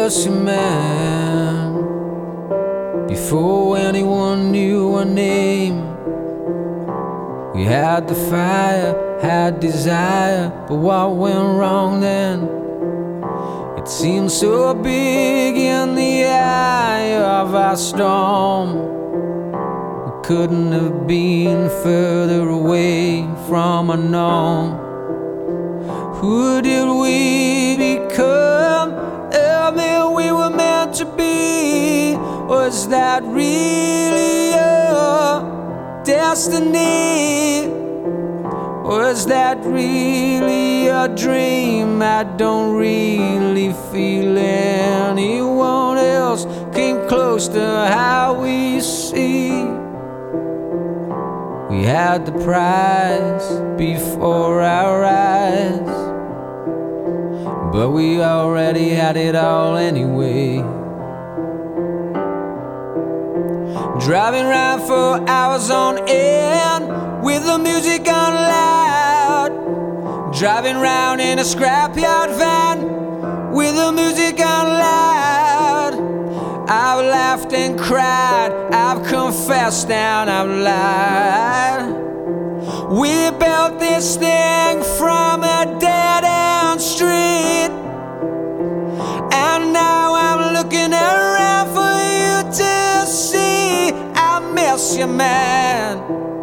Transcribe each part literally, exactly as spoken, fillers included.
miss you, man. Before anyone knew our name, we had the fire, had desire. But what went wrong then? It seemed so big in the eye of our storm. We couldn't have been further away from our norm. Who did we become? Tell me, we were meant to be. Was that really our destiny? Was that really a dream? I don't really feel anyone else came close to how we see. We had the prize before our eyes, but we already had it all anyway. Driving around for hours on end with the music on loud. Driving around in a scrapyard van with the music on loud. I've laughed and cried, I've confessed and I've lied. We built this thing from a dead-end street, and now I'm looking around for you to see. I miss you, man.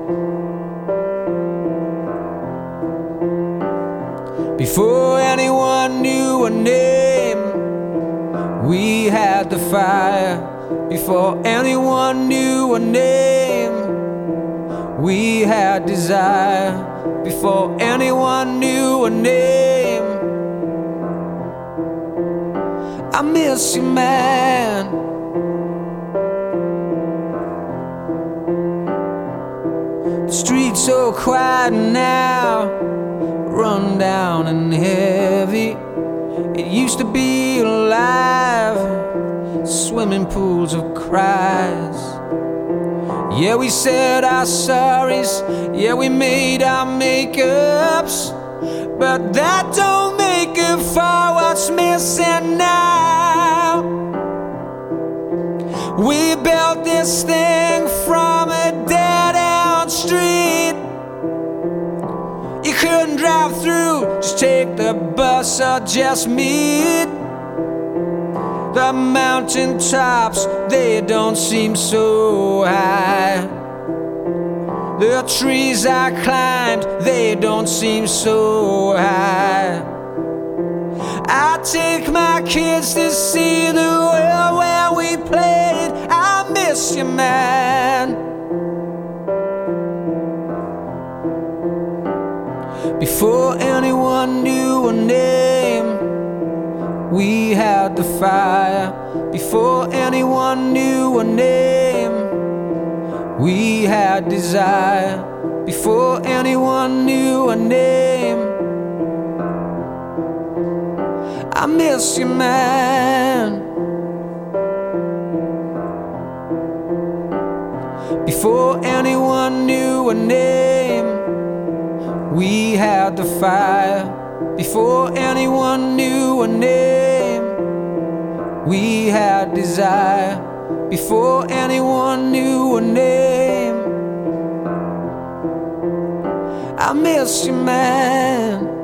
Before anyone knew a name, we had the fire. Before anyone knew a name, we had desire. Before anyone knew a name, I miss you, man. The streets so quiet now, run down and heavy. It used to be alive, swimming pools of cries. Yeah, we said our sorries, yeah, we made our makeups, but that don't make it for what's missing now. We built this thing from a dead-end street. You couldn't drive through, just take the bus or just meet. The mountain tops, they don't seem so high. The trees I climbed, they don't seem so high. I take my kids to see the world where we played. I miss you, man. Before anyone knew a name, we had the fire. Before anyone knew a name, we had desire. Before anyone knew a name, I miss you, man. Before anyone knew a name, we had the fire. Before anyone knew a name, we had desire. Before anyone knew a name, I miss you, man.